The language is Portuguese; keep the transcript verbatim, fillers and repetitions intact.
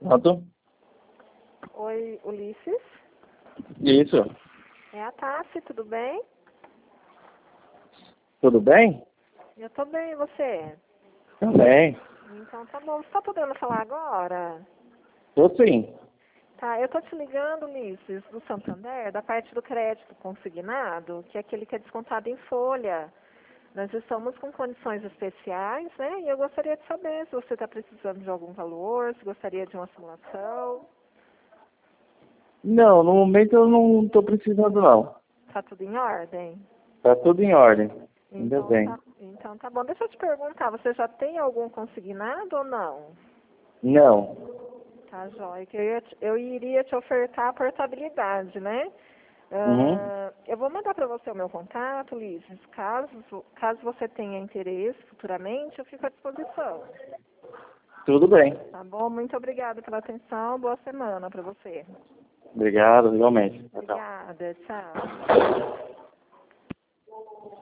Pronto? Oi, Ulisses. Isso. É a Tassi, tudo bem? Tudo bem? Eu tô bem, e você? Também. Então tá bom, você tá podendo falar agora? Tô sim. Tá, eu tô te ligando, Ulisses, do Santander, da parte do crédito consignado, que é aquele que é descontado em folha. Nós estamos com condições especiais, né? E eu gostaria de saber se você está precisando de algum valor, se gostaria de uma simulação. Não, no momento eu não tô precisando não. Tá tudo em ordem? Tá tudo em ordem. Ainda Então bem. tá, então tá bom. Deixa eu te perguntar, você já tem algum consignado ou não? Não. Tá, joia. Que eu, ia te- eu iria te ofertar a portabilidade, né? Uhum. Ah, eu vou mandar para você o meu contato, Ulisses. Caso, caso você tenha interesse futuramente, eu fico à disposição. Tudo bem. Tá bom? Muito obrigada pela atenção. Boa semana para você. Obrigado, igualmente. Tchau, tchau. Obrigada. Tchau.